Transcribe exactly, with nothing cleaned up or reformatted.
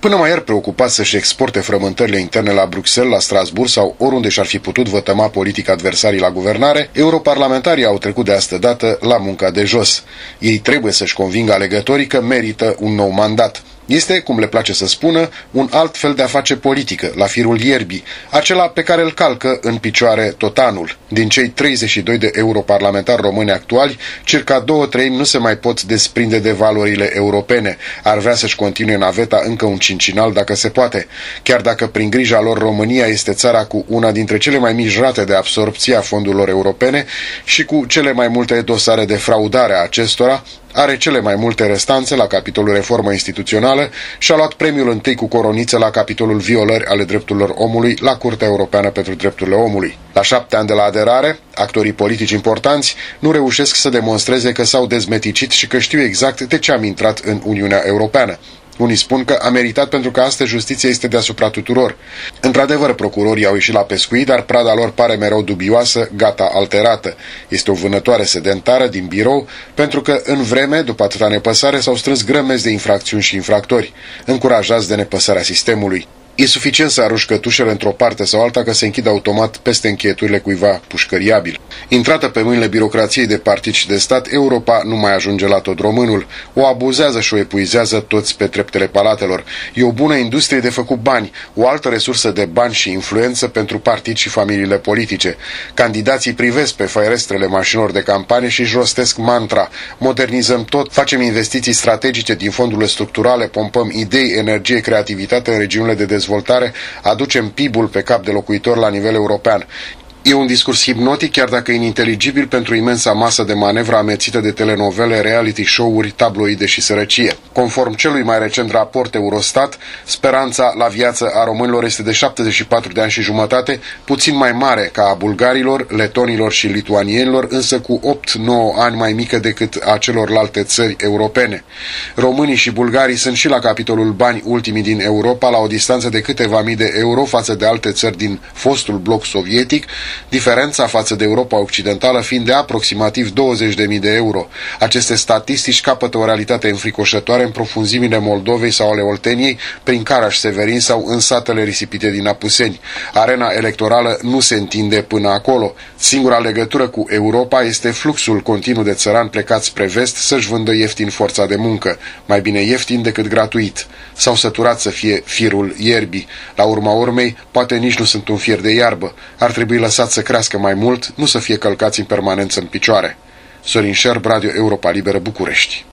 Până mai ieri preocupați să-și exporte frământările interne la Bruxelles, la Strasbourg sau oriunde și-ar fi putut vătăma politic adversarii la guvernare, europarlamentarii au trecut de astă dată la munca de jos. Ei trebuie să-și convingă alegătorii că merită un nou mandat. Este, cum le place să spună, un alt fel de a face politică, la firul ierbii, acela pe care îl calcă în picioare tot anul. Din cei treizeci și doi de europarlamentari români actuali, circa două treimi nu se mai pot desprinde de valorile europene. Ar vrea să-și continue naveta încă un cincinal dacă se poate. Chiar dacă prin grija lor România este țara cu una dintre cele mai mici rate de absorbție a fondurilor europene și cu cele mai multe dosare de fraudare a acestora, are cele mai multe restanțe la capitolul reformă instituțională și a luat premiul întâi cu coroniță la capitolul violări ale drepturilor omului la Curtea Europeană pentru Drepturile Omului. La șapte ani de la aderare, actorii politici importanți nu reușesc să demonstreze că s-au dezmeticit și că știu exact de ce am intrat în Uniunea Europeană. Unii spun că a meritat pentru că astăzi justiția este deasupra tuturor. Într-adevăr, procurorii au ieșit la pescuit, dar prada lor pare mereu dubioasă, gata alterată. Este o vânătoare sedentară din birou, pentru că în vreme, după atâta nepăsare, s-au strâns grămezi de infracțiuni și infractori, încurajați de nepăsarea sistemului. E suficient să arunci cătușele într-o parte sau alta că se închid automat peste încheieturile cuiva pușcăriabil. Intrată pe mâinile birocrației de partid și de stat, Europa nu mai ajunge la tot românul. O abuzează și o epuizează toți pe treptele palatelor. E o bună industrie de făcut bani, o altă resursă de bani și influență pentru partid și familiile politice. Candidații privesc pe ferestrele mașinilor de campanie și își rostesc mantra: modernizăm tot, facem investiții strategice din fondurile structurale, pompăm idei, energie, creativitate în regiunile de dezvoltare, dezvoltare, aducem P I B-ul pe cap de locuitor la nivel european. E un discurs hipnotic, chiar dacă ininteligibil pentru imensa masă de manevră amețită de telenovele, reality show-uri, tabloide și sărăcie. Conform celui mai recent raport Eurostat, speranța la viață a românilor este de șaptezeci și patru de ani și jumătate, puțin mai mare ca a bulgarilor, letonilor și lituanienilor, însă cu opt nouă ani mai mică decât a celorlalte țări europene. Românii și bulgarii sunt și la capitolul bani ultimii din Europa, la o distanță de câteva mii de euro față de alte țări din fostul bloc sovietic, diferența față de Europa Occidentală fiind de aproximativ douăzeci de mii de euro. Aceste statistici capătă o realitate înfricoșătoare în profunzimile Moldovei sau ale Olteniei, prin Caraș-Severin sau în satele risipite din Apuseni. Arena electorală nu se întinde până acolo. Singura legătură cu Europa este fluxul continuu de țărani plecați spre vest să-și vândă ieftin forța de muncă. Mai bine ieftin decât gratuit. S-au săturat să fie firul ierbii. La urma urmei, poate nici nu sunt un fier de iarbă. Ar trebui lăsat să crească mai mult, nu să fie călcați în permanență în picioare. Sorin Șerb, Radio Europa Liberă, București.